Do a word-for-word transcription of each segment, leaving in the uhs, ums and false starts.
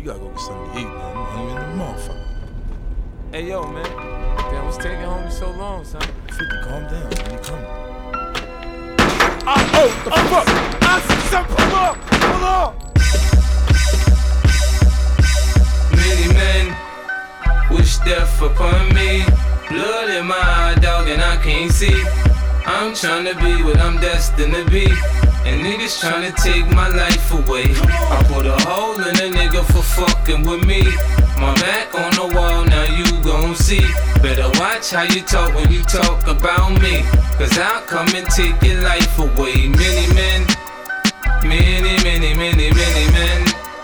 gotta go get something to eat, man. I'm hungry in the motherfucker. Hey, yo, man. Damn, what's taking homie so long, son? fifty, calm down. When you coming? Ah, oh, the oh, fuck! Ah, son, pull up! Pull up! Many men wish death upon me. Blood in my eye, dog, and I can't see. I'm tryna be what I'm destined to be, and niggas tryna take my life away. I put a hole in a nigga for fucking with me. My back on the wall, now you gon' see. Better watch how you talk when you talk about me, cause I'll come and take your life away. Many men, many, many, many, many men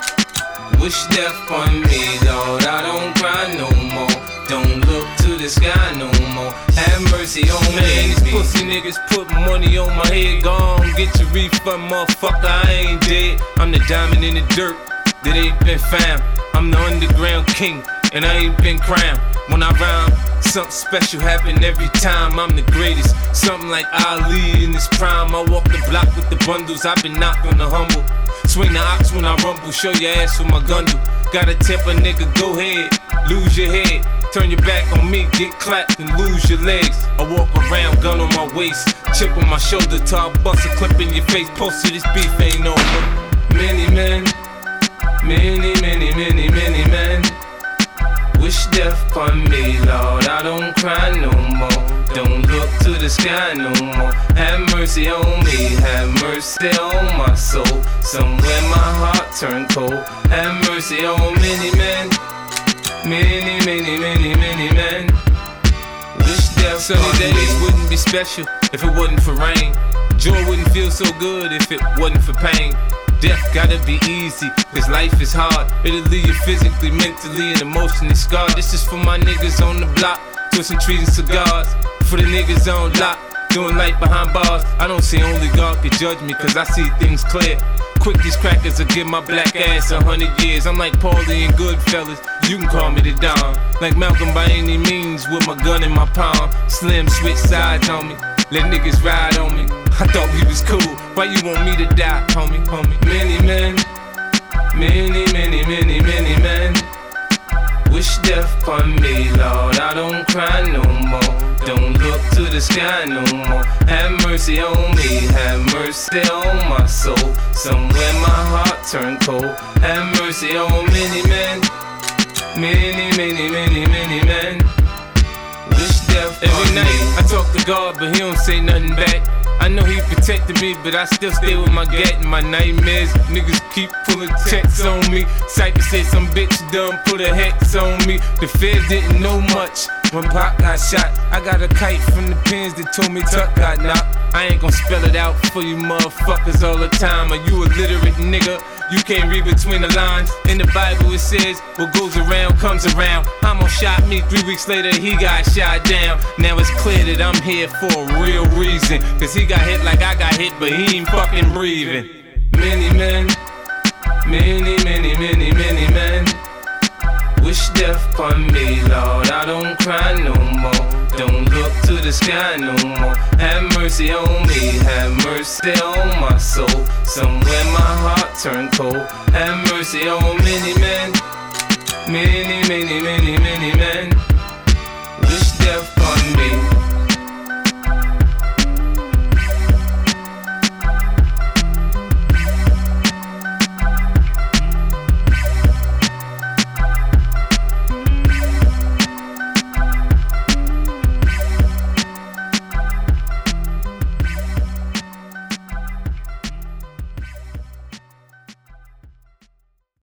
wish death on me, Lord. I don't cry no more. Don't look to the sky no more. Have mercy on me. Man, these pussy niggas put money on my head. Gone, get your refund, motherfucker. I ain't dead. I'm the diamond in the dirt that ain't been found. I'm the underground king, and I ain't been crowned. When I rhyme, something special happen every time. I'm the greatest, something like Ali in his prime. I walk the block with the bundles. I've been knocked on the humble. Swing the ox when I rumble. Show your ass with my gun do. Gotta tip a nigga, go ahead, lose your head. Turn your back on me, get clapped and lose your legs. I walk around, gun on my waist, chip on my shoulder, till I bust a clip in your face. Post to this beef ain't over. Many men, many, many, many, many men wish death upon me, Lord. I don't cry no more. Don't look to the sky no more. Have mercy on me, have mercy on my soul. Somewhere my heart turned cold. Have mercy on many men. Many, many, many, many men wish death. Sunny days wouldn't be special if it wasn't for rain. Joy wouldn't feel so good if it wasn't for pain. Death gotta be easy, cause life is hard. It'll leave you physically, mentally, and emotionally scarred. This is for my niggas on the block, twisting trees and cigars. For the niggas on lock, doing life behind bars. I don't see only God can judge me, cause I see things clear. Quick, these crackers will give my black ass a hundred years. I'm like Paulie and Goodfellas, you can call me the Don. Like Malcolm by any means, with my gun in my palm. Slim switch sides on me, let niggas ride on me. I thought we was cool, why you want me to die, homie, homie? Many men, many, many, many, many men wish death upon me, Lord. I don't cry no more. Don't look to the sky no more. Have mercy on me, have mercy on my soul. Somewhere my heart turned cold. Have mercy on many men, many, many, many, many men wish death upon me. Every night I talk to God, but he don't say nothing back. I know he protected me, but I still stay with my gat and my nightmares. Niggas keep pulling checks on me. Cypher said some bitch done put a hex on me. The feds didn't know much when Pac got shot. I got a kite from the pins that told me Tuck got knocked. I ain't gon' spell it out for you motherfuckers all the time. Are you illiterate nigga? You can't read between the lines. In the Bible it says, what goes around comes around. Hamo shot me, three weeks later he got shot down. Now it's clear that I'm here for a real reason, cause he got hit like I got hit, but he ain't fucking breathing. Many men, many, many, many, many men wish death upon me, Lord. I don't cry no more. Don't look to the sky no more. Have mercy on me, have mercy on my soul. Somewhere my heart turned cold. Have mercy on many men, many, many, many, many men wish death upon me.